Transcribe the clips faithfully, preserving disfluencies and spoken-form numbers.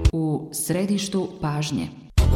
u središtu pažnje.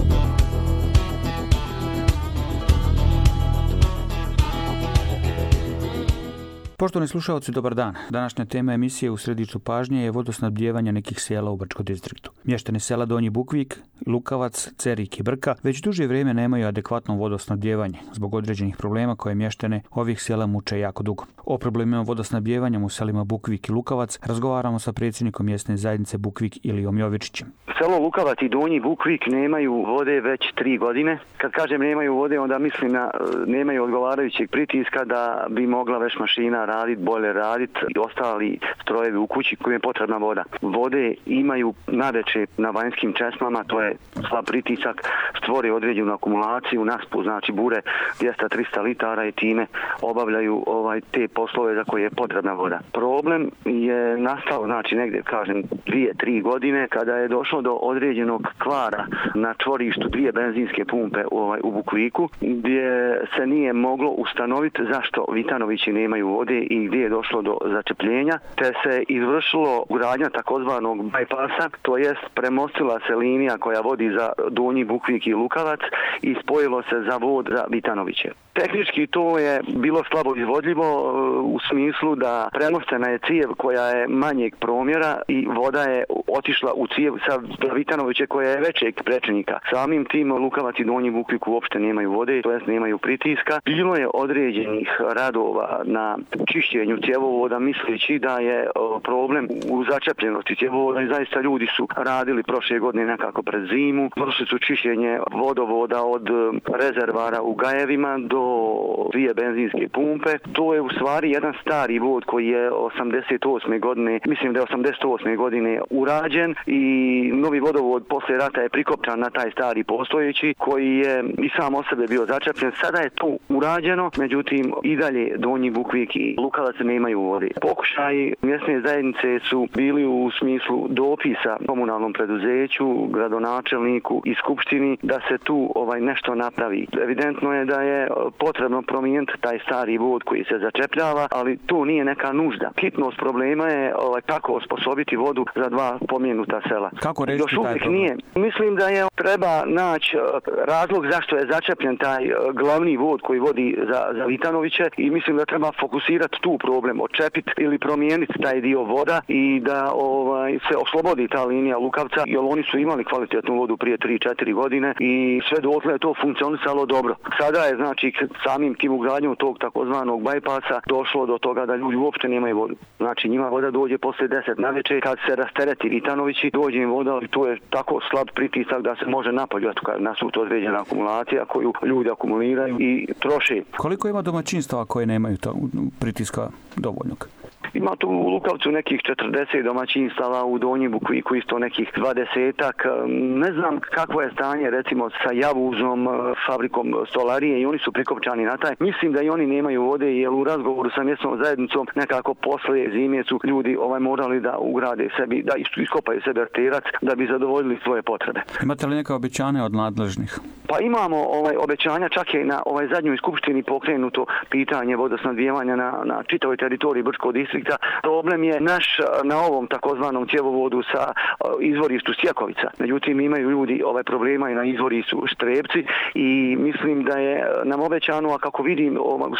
Poštovani slušalci, dobar dan. Današnja tema emisije u središtu pažnje je vodosnabdijevanje nekih sela u Brčkom distriktu. Mještani sela Donji Bukvik, Lukavac, Cerik i Brka već duže vrijeme nemaju adekvatno vodosnabdijevanje zbog određenih problema koje mještane ovih sela muče jako dugo. O problemima vodosnabdijevanja u selima Bukvik i Lukavac razgovaramo sa predsjednikom mjesne zajednice Bukvik Ilijom Jovičićem. Selo Lukavac i Donji Bukvik nemaju vode već tri godine. Kad kažem nemaju vode, onda mislim na nemaju odgovarajućeg pritiska da bi mogla već mašina raditi, bolje raditi i ostali strojevi u kući kojim je potrebna voda. Vode imaju naveče na vanjskim česmama, to je slab pritisak, stvori određenu akumulaciju, naspu, znači bure dvjesto do trista litara i time obavljaju ovaj te poslove za koje je potrebna voda. Problem je nastao, znači negdje, kažem, dvije, tri godine kada je došlo do određenog kvara na čvorištu dvije benzinske pumpe ovaj, u Bukviku, gdje se nije moglo ustanoviti zašto Vitanovići nemaju vode i gdje je došlo do začepljenja, te se izvršilo ugradnja takozvanog bypassa, to jest premostila se linija koja vodi za Donji Bukvik i Lukavac i spojilo se za vod za Vitanoviće. Tehnički to je bilo slabo izvodljivo u smislu da premoštena je cijev koja je manjeg promjera i voda je otišla u cijev sa Vitanoviće koja je većeg prečnika. Samim tim Lukavac i Donji Bukvik uopšte nemaju vode, to jest nemaju pritiska. Bilo je određenih radova na čišćenju cjevovoda misleći da je problem u začepljenosti cjevovoda i zaista ljudi su radili prošle godine nekako pred zimu. Vršili su čišćenje vodovoda od rezervara u Gajevima do dvije benzinske pumpe. To je u stvari jedan stari vod koji je osamdeset osme godine, mislim da je osamdeset osme godine urađen i novi vodovod posle rata je prikopčan na taj stari postojeći koji je i sam o sebe bio začepljen. Sada je to urađeno, međutim i dalje Donji Bukvik i Lukavac nemaju vode. Pokušaji mjesne zajednice su bili u smislu dopisa komunalnom preduzeću, gradonačelniku i skupštini da se tu ovaj nešto napravi. Evidentno je da je potrebno promijeniti taj stari vod koji se začepljava, ali to nije neka nužda. Hitnost problema je ovaj, kako osposobiti vodu za dva pomenuta sela. Kako rešiti taj problem? Nije. Mislim da je treba naći razlog zašto je začepljen taj glavni vod koji vodi za, za Vitanoviće i mislim da treba fokusirati tu problem, odčepiti ili promijeniti taj dio voda i da ovaj, se oslobodi ta linija Lukavca, jer oni su imali kvalitetnu vodu prije tri četiri godine i sve dotle je to funkcionisalo dobro. Sada je znači samim tim ugradnjom tog takozvanog bypassa došlo do toga da ljudi uopšte nemaju vodu. Znači njima voda dođe posle deset navečer, kad se rastereti Vitanovići, dođe im voda, ali to je tako slab pritisak da se može napoljati nasut određena akumulacija koju ljudi akumuliraju i troše. Koliko ima domaćinstava koje nemaju to pritiska dovoljnog? Ima tu u Lukavcu nekih četrdeset domaćinstava, u Donjem Bukviku isto nekih dvadesetak. Ne znam kakvo je stanje recimo sa Javuzom, fabrikom stolarije i oni su prikopčani na taj. Mislim da i oni nemaju vode jer u razgovoru sa mjesnom zajednicom nekako posle zime su ljudi ovaj morali da ugrade sebi, da iskopaju sebi arterac da bi zadovoljili svoje potrebe. Imate li neka obećanja od nadležnih? Pa imamo ovaj obećanja, čak je na ovaj zadnjoj skupštini pokrenuto pitanje vodosnabdijevanja na, na čitavoj teritoriji Brčkog distrikta. Problem je naš na ovom takozvanom cjevovodu sa izvorištu Sjekovica. Međutim, imaju ljudi ovaj problema i na izvorištu Štrebci i mislim da je nam obećano, a kako vidim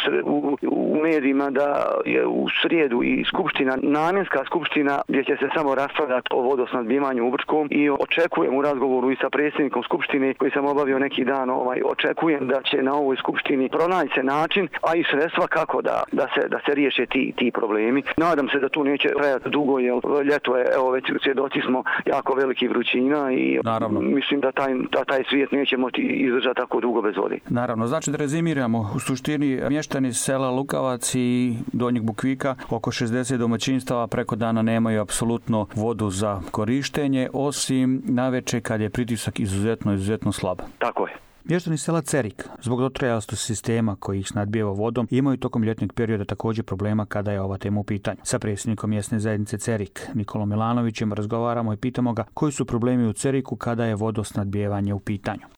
u, u medijima, da je u srijedu i skupština, namjenska skupština gdje će se samo raspravljati o vodosnabdijevanju u Brčkom i očekujem u razgovoru i sa predsjednikom skupštine koji sam obavio neki dan, ovaj, očekujem da će na ovoj skupštini pronaći se način, a i sredstva kako da, da, se, da se riješe ti, ti problemi. Nadam se da tu neće trajati dugo, jer ljeto je, evo već svjedoci smo jako veliki vrućina i Naravno. mislim da taj, da taj svijet neće moći izdržati tako dugo bez vode. Naravno, znači da rezimiramo, u suštini mještani sela Lukavac i Donjeg Bukvika, oko šezdeset domaćinstava preko dana nemaju apsolutno vodu za korištenje, osim naveče kad je pritisak izuzetno, izuzetno slab. Tako je. Mještani sela Cerik, zbog dotrajalosti sistema koji ih snadbijeva vodom, imaju tokom ljetnog perioda također problema kada je ova tema u pitanju. Sa predsjednikom mjesne zajednice Cerik, Nikolom Milanovićem, razgovaramo i pitamo ga koji su problemi u Ceriku kada je vodosnadbijevanje u pitanju. Evo,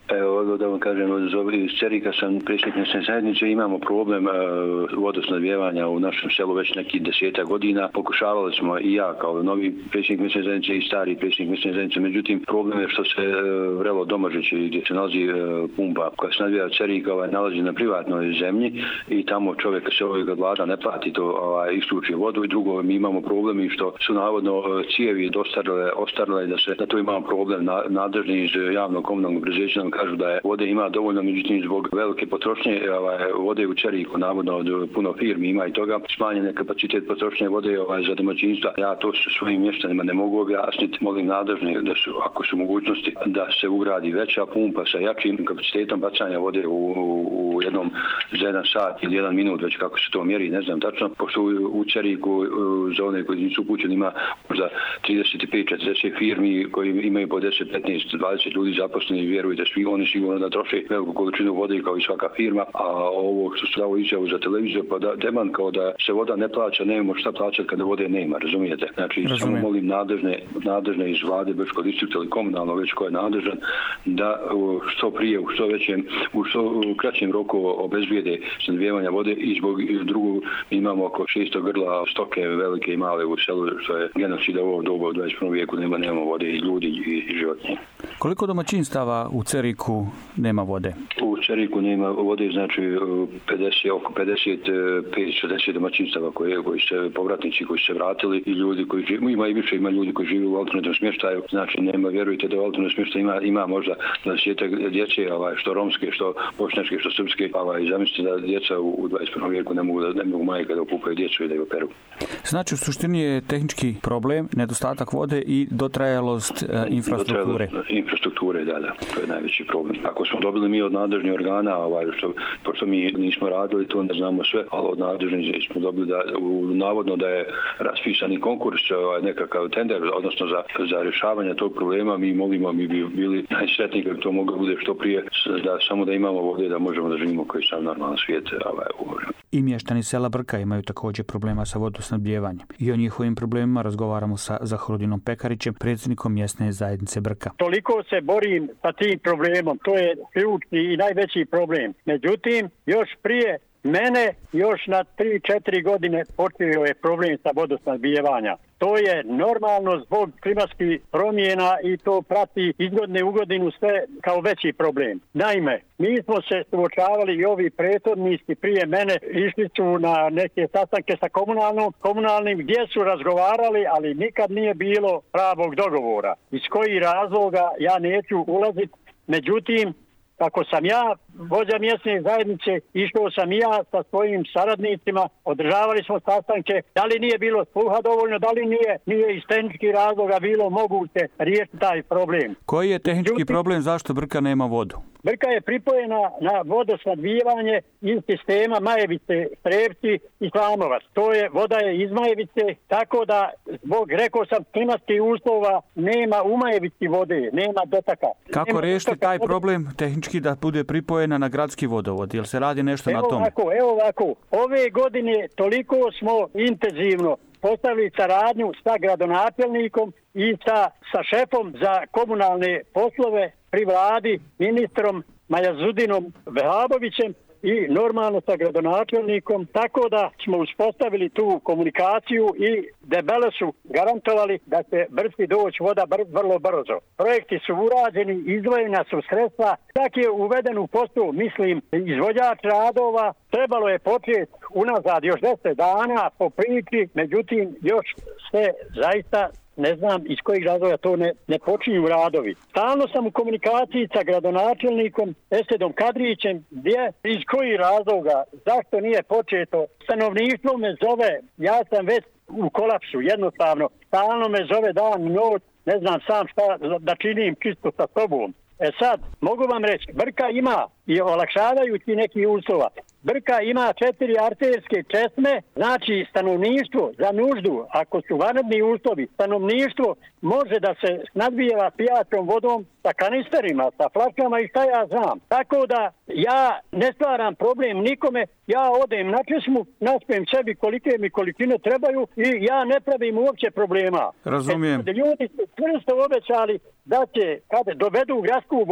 evo da vam kažem, iz Cerika sam predsjednik mjesne zajednice, imamo problem vodosnadbijevanja u našem selu već nekih deseta godina. Pokušavali smo i ja kao novi predsjednik mjesne zajednice i stari predsjednik mjesne zajednice, međutim problem je što se vrelo Domažići gdje se nalazi pumpa koja se nadbija Cerika ovaj, nalazi na privatnoj zemlji i tamo čovjek se ovog vlada ne plati to ovaj, istuči vodu i drugo mi imamo problem i što su navodno cijevi dostarale, ostarale da se da to imamo problem na, nadležni iz javnog komunalnog preduzeća nam kažu da je vode ima dovoljno, međutim zbog velike potrošnje ovaj, vode u Ceriku, navodno od puno firmi ima i toga, smanjen je kapacitet potrošnje vode ovaj, za domaćinstva. Ja to sa svojim mještanima ne mogu objasniti, molim nadležni da su, ako su mogućnosti, da se ugradi veća pumpa sa jačim kapacitetom bacanja vode u, u, u jednom za jedan sat ili jedan minut, već kako se to mjeri, ne znam tačno, pošto u, u Ceriku za one koji nisu upućeni ima možda trideset pet četrdeset firmi koji imaju po deset, petnaest, dvadeset ljudi zaposleni, vjerujte, svi oni sigurno da troše veliku količinu vode kao i svaka firma, a ovo što su dao izjavu za televiziju, pa da deman kao da se voda ne plaća, nemamo šta plaćati kada vode nema, razumijete? Znači, Razumijem. Samo molim nadležne, nadležne iz vlade Brčkog distrikta ili komunalno već ko je nadležan, da što prije, u što većem, u što u kraćem roku obezbijede snadbijevanja vode i zbog drugog imamo oko šesto grla stoke velike i male u selu, što je genocid ovo doba u dvadeset prvom vijeku, nema, nema vode i ljudi i životinje. Koliko domaćinstava u Ceriku nema vode? U Ceriku nema vode, znači pedeset, oko pedeset pet šezdeset domaćinstava koje, koji se povratnici koji se vratili i ljudi koji žive, ima i više, ima ljudi koji žive u alternativnom smještaju, znači nema, vjerujte da u alternativnom smještaju ima, ima možda dvadesetak djece, ovaj, što romske, što bošnjačke, što srpske, ovaj, zamislite da djeca u, u dvadeset prvom vijeku ne mogu, da, ne mogu majke da okupaju djecu i da ju operu. Znači u suštini je tehnički problem, nedostatak vode i dotrajalost e, infrastrukture. Dotrajalost infrastrukture, da, da, to je najveći problem. Ako smo dobili mi od nadležnih organa, ovaj, što, pošto mi nismo radili, to ne znamo sve, ali od nadležnih smo dobili da, u, navodno da je raspisani konkurs, ovaj, nekakav tender, odnosno za, za rješavanje tog problema, mi molimo, mi bi bili najsretniji kako to moglo bude što prije, da samo da imamo vode, da možemo da živimo koji sam normalan svijet. Ovaj, I mještani sela Brka imaju također problema sa vodosnabdijevanjem. I o njihovim problemima razgovaramo sa Zahorudinom Pekarićem, predsjednikom mjesne zajednice Brka. Toliko se borim sa tim problemom, to je ključni i najveći problem. Međutim, još prije mene, još na tri četiri godine počeo je problem sa vodosnabdijevanja. To je normalno zbog klimatskih promjena i to prati iz godine u godinu sve kao veći problem. Naime, mi smo se suočavali i ovi prethodnici prije mene išli su na neke sastanke sa komunalnom, komunalnim gdje su razgovarali, ali nikad nije bilo pravog dogovora. Iz kojih razloga ja neću ulaziti, međutim, kako sam ja vođa mjesne zajednice, išao sam i ja sa svojim saradnicima, održavali smo sastanke, da li nije bilo sluha dovoljno, da li nije, nije iz tehničkih razloga bilo moguće riješiti taj problem. Koji je tehnički Međutim, problem, zašto Brka nema vodu? Brka je pripojena na vodosnadbijevanje iz sistema Majevice, Strepci i Slamovac. To je, voda je iz Majevice, tako da zbog, rekao sam, klimatskih uslova nema u Majevici vode, nema dotaka. Kako nema riješiti dotaka taj vode. Problem tehnički da bude pripojena na gradski vodovod? Jel se radi nešto evo na tome? Ovako, evo ovako, ove godine toliko smo intenzivno postavili saradnju sa gradonačelnikom i sa, sa šefom za komunalne poslove pri vladi, ministrom Majazudinom Vehabovićem i normalno sa gradonačelnikom, tako da smo uspostavili tu komunikaciju i debelo su garantovali da će brzi doći voda br- vrlo brzo. Projekti su urađeni, izdvojena su sredstva, tak je uveden u posao, mislim, izvođač radova, trebalo je početi unazad još deset dana po priči, međutim još se zaista ne znam iz kojih razloga to ne, ne počinju radovi. Stalno sam u komunikaciji sa gradonačelnikom Esedom Kadrićem, gdje, iz kojih razloga, zašto nije početo. Stanovništvo me zove, ja sam već u kolapsu, jednostavno. Stalno me zove dan, noć, ne znam sam šta da činim čisto sa sobom. E sad, mogu vam reći, Brka ima i olakšavajući neki uslova. Brka ima četiri arterske česme, znači stanovništvo za nuždu, ako su vanredni uslovi, stanovništvo može da se snadbijeva pijaćom vodom sa kanisterima, sa flaškama i šta ja znam. Tako da ja ne stvaram problem nikome, ja odem na česmu, naspijem sebi kolike mi količine trebaju i ja ne pravim uopće problema. Razumijem. E, ljudi su čvrsto obećali da će, kada dovedu gradsku vodu,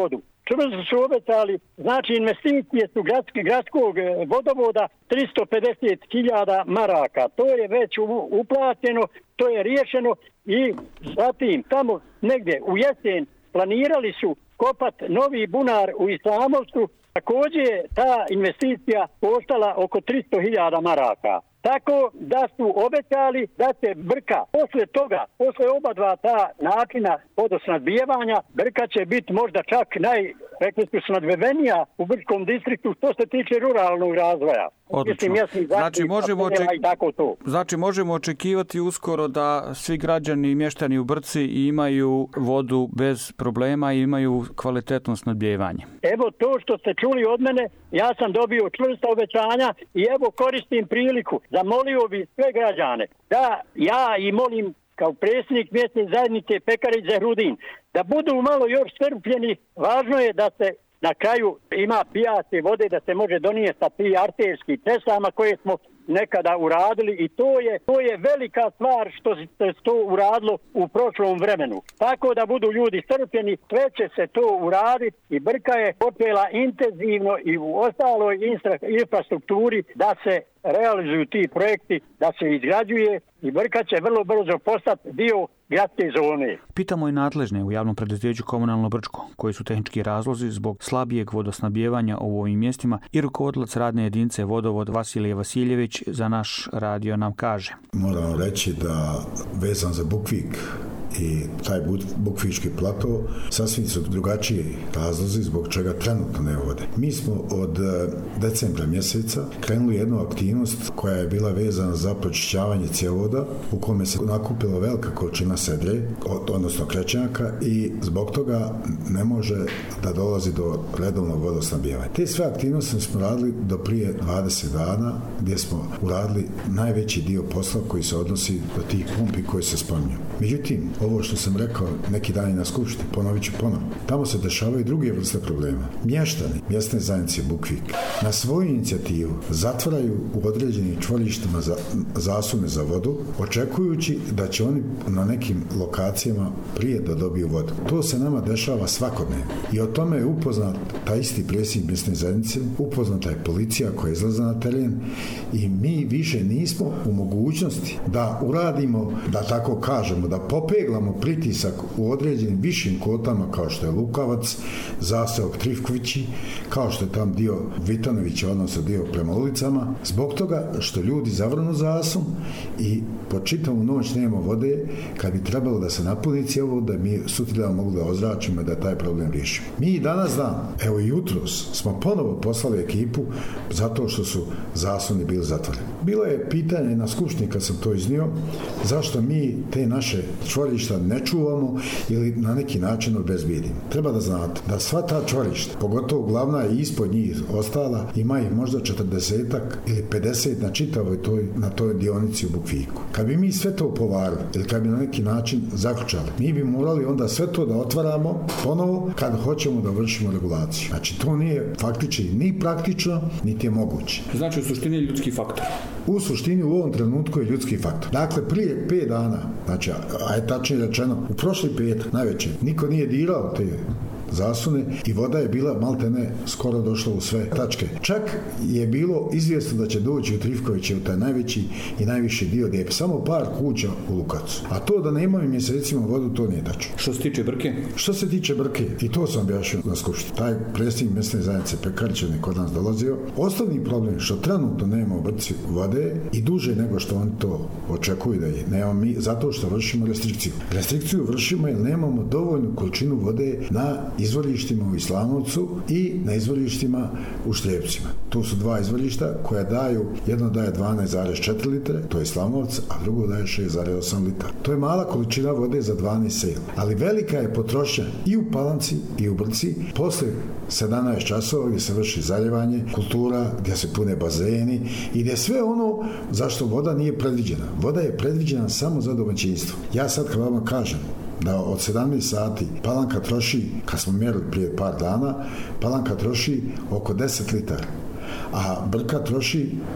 čvrsto su obećali, znači investicije su gradski, gradskog vodovoda tristo pedeset hiljada maraka. To je već uplateno, to je riješeno i zatim tamo negdje u jesen planirali su kopat novi bunar u Islamovstvu. Također je ta investicija koštala oko tristo hiljada maraka. Tako da su obećali da se Brka posle toga, posle oba dva ta načina vodosnadbijevanja, Brka će biti možda čak naj, rekli su, snadbevenija u Brčkom distriktu što se tiče ruralnog razvoja. Odlično. Znači možemo, oček... znači možemo očekivati uskoro da svi građani i mještani u Brci imaju vodu bez problema i imaju kvalitetno snadbijevanje. Evo to što ste čuli od mene, ja sam dobio čvrsta obećanja i evo koristim priliku. Zamolio bi sve građane da ja i molim kao predsjednik mjesne zajednice Pekarić Zehrudin da budu malo još strpljeni. Važno je da se na kraju ima pijaće vode, da se može donijeti sa ti arterski česama koje smo nekada uradili i to je, to je velika stvar što se to uradilo u prošlom vremenu. Tako da budu ljudi strpljeni, sve će se to uraditi i Brka je počela intenzivno i u ostaloj infrastrukturi da se realizuju ti projekti, da se izgrađuje i Brka će vrlo brzo postati dio gradske zone. Pitamo i nadležne u javnom preduzeću Komunalno Brčko, koji su tehnički razlozi zbog slabijeg vodosnabdijevanja u ovim mjestima i rukovodilac radne jedinice Vodovod Vasilije Vasiljević za naš radio nam kaže. Moram reći da vezan za Bukvik i taj Bukvički plato sasvim su drugačiji razlozi zbog čega trenutno ne vode. Mi smo od decembra mjeseca krenuli jednu aktivnost koja je bila vezana za pročišćavanje cjevovoda u kome se nakupila velika količina sedre, odnosno krećnjaka i zbog toga ne može da dolazi do redovnog vodosnabdijevanja. Te sve aktivnosti smo radili do prije dvadeset dana gdje smo uradili najveći dio posla koji se odnosi do tih pumpi koji se spominju. Međutim, ovo što sam rekao neki dan na skupštini, ponovit ću ponovno. Tamo se dešavaju druge vrste problema. Mještani mjesne zajednice Bukvik na svoju inicijativu zatvaraju u određenim čvorištima za, zasune za vodu, očekujući da će oni na nekim lokacijama prije da dobiju vodu. To se nama dešava svakodnevno. I o tome je upoznat taj isti predsjednik mjesne zajednice, upoznata je policija koja izlaza na teren i mi više nismo u mogućnosti da uradimo, da tako kažemo, da popeglamo pritisak u određenim višim kotama kao što je Lukavac, zaseok Trifkovići, kao što je tam dio Vitanovića, odnosno dio prema ulicama, zbog toga što ljudi zavrnu zasom i po čitavu noć nema vode, kad bi trebalo da se napuni cjevovod, da mi sutra mogli da ozračimo i da taj problem riješimo. Mi i danas dan, evo jutros, smo ponovo poslali ekipu zato što su zasuni bili zatvoreni. Bilo je pitanje na skupštini kad sam to iznio, zašto mi te naše čvorišta ne čuvamo ili na neki način obezbijedimo. Treba da znate da sva ta čvorišta, pogotovo glavna i ispod njih ostala, ima ih možda četrdesetak ili pedeset na čitavoj toj, na toj dionici u Bukviku. Kad bi mi sve to povarili ili kad bi na neki način zaključali, mi bi morali onda sve to da otvaramo ponovo kad hoćemo da vršimo regulaciju. Znači to nije faktički ni praktično, niti je moguće. Znači u suštini je ljudski faktor. U suštini u ovom trenutku je ljudski faktor. Dakle, prije pet dana, znači, a je tačnije rečeno, u prošli petak, najveće, niko nije dirao te zasune i voda je bila maltene skoro došla u sve tačke. Čak je bilo izvjesno da će doći u Trifkoviće u taj najveći i najviši dio gdje je samo par kuća u Lukacu. A to da nemaju mjesecima vodu, to nije tačno. Što se tiče Brke? Što se tiče Brke, i to sam objašnjio na skupštini. Taj predsjednik mjesne zajednice Pekarić je kod nas dolazio. Osnovni problem što trenutno nema u Brci vode i duže nego što oni to očekuju da je. Nemamo mi zato što vršimo restrikciju. Restrikciju vršimo jer nemamo dovoljnu količinu vode na izvorištima u Islamovcu i na izvorištima u Štrijepcima. Tu su dva izvorišta koja daju, jedno daje dvanaest zarez četiri litre, to je Islamovac, a drugo daje šest zarez osam litara. To je mala količina vode za dvanaest sela. Ali velika je potrošnja i u Palanci i u Brci posle sedamnaest časova gdje se vrši zaljevanje kultura, gdje se pune bazeni i gdje sve ono zašto voda nije predviđena. Voda je predviđena samo za domaćinstvo. Ja sad kad vam kažem da od sedamnaest sati Palanka troši, kad smo mjerili prije par dana, Palanka troši oko deset litara, a Brka troši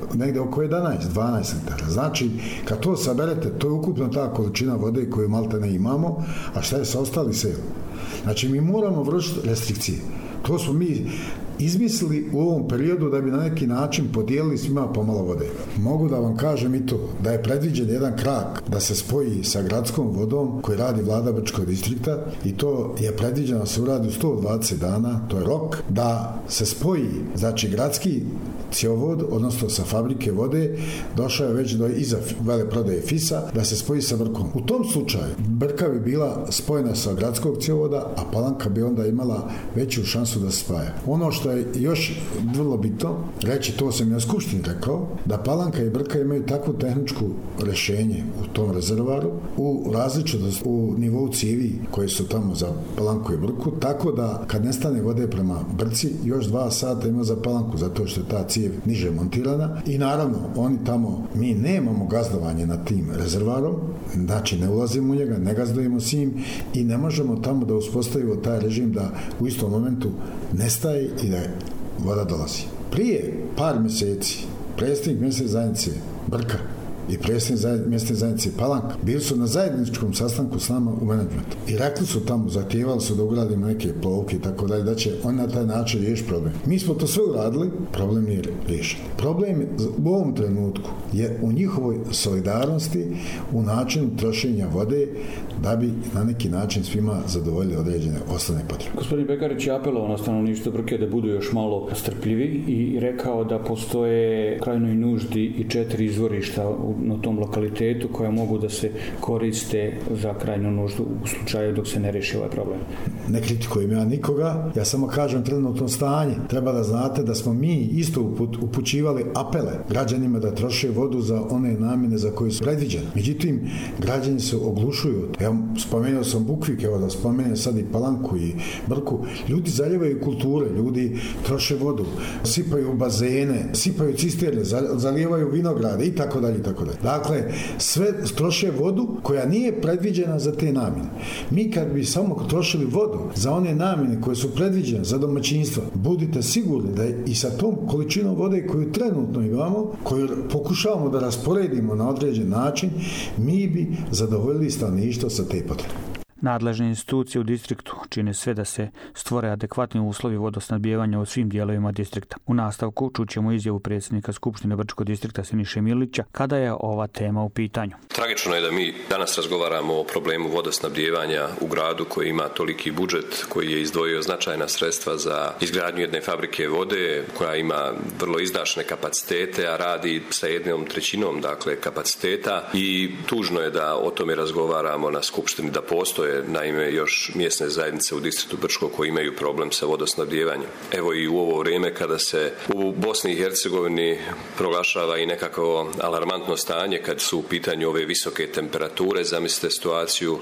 negdje oko jedanaest dvanaest litara. Znači, kad to saberete, to je ukupno ta količina vode koju malte ne imamo, a šta je sa ostali sel? Znači, mi moramo vršiti restrikcije. To smo mi izmislili u ovom periodu da bi na neki način podijelili svima pomalo vode. Mogu da vam kažem i to, da je predviđen jedan krak da se spoji sa gradskom vodom koji radi vlada Brčkog distrikta i to je predviđeno da se uradi u sto dvadeset dana, to je rok, da se spoji, znači gradski cjevovod, odnosno sa fabrike vode, došao je već do iza veleprodaje Fisa, da se spoji sa Brkom. U tom slučaju Brka bi bila spojena sa gradskog cjevovoda, a Palanka bi onda imala veću šansu da se spaja. Ono što je još vrlo bitno reći, to sam ja u skupštini rekao, da Palanka i Brka imaju takvu tehničku rješenje u tom rezervoaru, u različitost u nivou cijevi koje su tamo za Palanku i Brku, tako da kad nestane vode prema Brci, još dva sata ima za Palanku, zato što je ta cijev niže montirana i naravno oni tamo, mi nemamo gazdovanje nad tim rezervoarom, znači ne ulazimo u njega, ne gazdujemo s njim i ne možemo tamo da uspostavimo taj režim da u istom momentu nestaje i da voda dolazi. Prije par mjeseci predsjednik mjesne zajednice Brka i predsjednik mjesne zajednice Palanka bili su na zajedničkom sastanku s nama u menadžmentu i rekli su tamo, zahtijevali su da ugradimo neke plovke i tako dalje, da će on na taj način riješiti problem. Mi smo to sve uradili, problem nije riješen. Problem u ovom trenutku je u njihovoj solidarnosti, u načinu trošenja vode da bi na neki način svima zadovoljili određene osnovne potrebe. Gospodin Bekarić je apelovao na stanovništvo Brke da budu još malo strpljivi i rekao da postoje krajnoj nuždi i četiri izvorišta na tom lokalitetu koja mogu da se koriste za krajnju nuždu u slučaju dok se ne riješi ovaj problem. Ne kritikujem ja nikoga, ja samo kažem trenutno stanje. Treba da znate da smo mi isto uput, upućivali apele građanima da troše vodu za one namjene za koje su predviđene. Međutim, građani se oglušuju. Ja spomenuo sam Bukvik, evo da spomenem sad i Palanku i Brku. Ljudi zaljevaju kulture, ljudi troše vodu, sipaju bazene, sipaju cisterne, zalijevaju vinograde i tako dalje i tako dalje. Dakle, sve troše vodu koja nije predviđena za te namjene. Mi kad bi samo trošili vodu za one namjene koje su predviđene za domaćinstva, budite sigurni da i sa tom količinom vode koju trenutno imamo, koju pokušavamo da rasporedimo na određen način, mi bi zadovoljili stanovništvo sa te potrebe. Nadležne institucije u distriktu čine sve da se stvore adekvatni uslovi vodosnabdijevanja u svim dijelovima distrikta. U nastavku čućemo izjavu predsjednika Skupštine Brčkog distrikta Siniše Milića kada je ova tema u pitanju. Tragično je da mi danas razgovaramo o problemu vodosnabdijevanja u gradu koji ima toliki budžet, koji je izdvojio značajna sredstva za izgradnju jedne fabrike vode koja ima vrlo izdašne kapacitete, a radi sa jednom trećinom dakle kapaciteta i tužno je da o tome razgovaramo na Skupštini, da postoje naime još mjesne zajednice u distriktu Brčko koji imaju problem sa vodosnabdijevanjem. Evo i u ovo vrijeme kada se u Bosni i Hercegovini proglašava i nekako alarmantno stanje kad su u pitanju ove visoke temperature, zamislite situaciju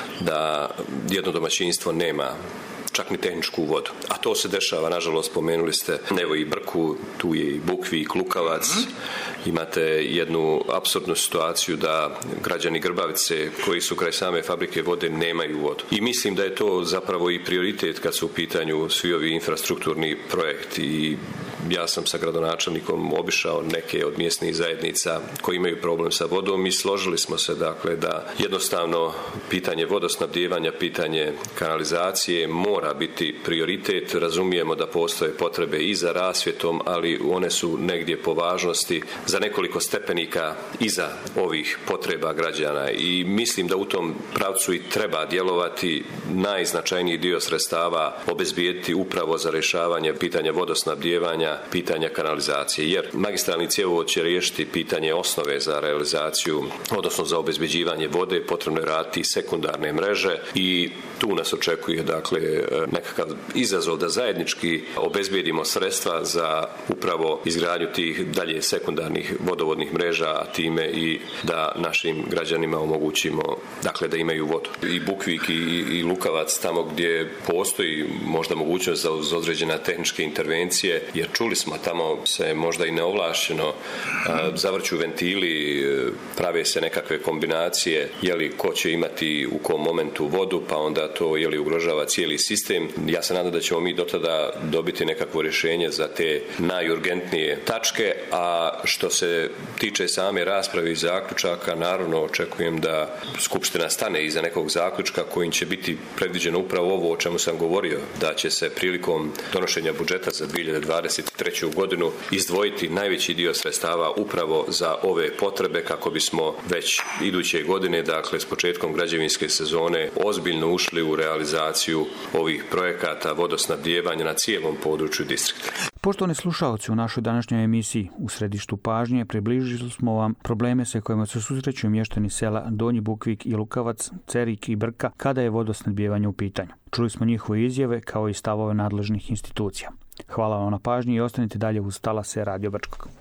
da jedno domaćinstvo nema čak ni tehničku vodu. A to se dešava, nažalost, spomenuli ste, evo i Brku, tu je i Bukvik, Lukavac. Imate jednu apsurdnu situaciju da građani Grbavice koji su kraj same fabrike vode nemaju vodu. I mislim da je to zapravo i prioritet kad su u pitanju svi ovi infrastrukturni projekti. I ja sam sa gradonačelnikom obišao neke od mjesnih zajednica koji imaju problem sa vodom i složili smo se dakle da jednostavno pitanje vodosnabdijevanja, pitanje kanalizacije mora biti prioritet. Razumijemo da postoje potrebe i za rasvjetom, ali one su negdje po važnosti za nekoliko stepenika iza ovih potreba građana i mislim da u tom pravcu i treba djelovati. Najznačajniji dio sredstava obezbijediti upravo za rješavanje pitanja vodosnabdijevanja, pitanja kanalizacije, jer magistralni cjevovod će riješiti pitanje osnove za realizaciju, odnosno za obezbeđivanje vode, potrebno je raditi sekundarne mreže i tu nas očekuje dakle nekakav izazov da zajednički obezbijedimo sredstva za upravo izgradnju tih dalje sekundarnih vodovodnih mreža, a time i da našim građanima omogućimo dakle da imaju vodu. I Bukvik i, i Lukavac tamo gdje postoji možda mogućnost za, za određene tehničke intervencije, jer čuli smo tamo se možda i neovlašćeno zavrću ventili prave se nekakve kombinacije, jeli ko će imati u kom momentu vodu, pa onda to jeli ugrožava cijeli sistem. Ja se nadam da ćemo mi do tada dobiti nekakvo rješenje za te najurgentnije tačke, a što se tiče same rasprave i zaključaka, naravno očekujem da Skupština stane iza nekog zaključka kojim će biti predviđeno upravo ovo o čemu sam govorio, da će se prilikom donošenja budžeta za dvije hiljade dvadeset treću. godinu izdvojiti najveći dio sredstava upravo za ove potrebe kako bismo već iduće godine, dakle s početkom građevinske sezone, ozbiljno ušli u realizaciju ovih projekata vodosnabdijevanja na cijelom području distrikta. Poštovani slušalci, u našoj današnjoj emisiji U središtu pažnje približili smo vam probleme sa kojima se susreću mještani sela Donji Bukvik i Lukavac, Cerik i Brka kada je vodosnabdijevanje u pitanju. Čuli smo njihove izjave kao i stavove nadležnih institucija. Hvala vam na pažnji i ostanite dalje uz talase Radio Brčkog.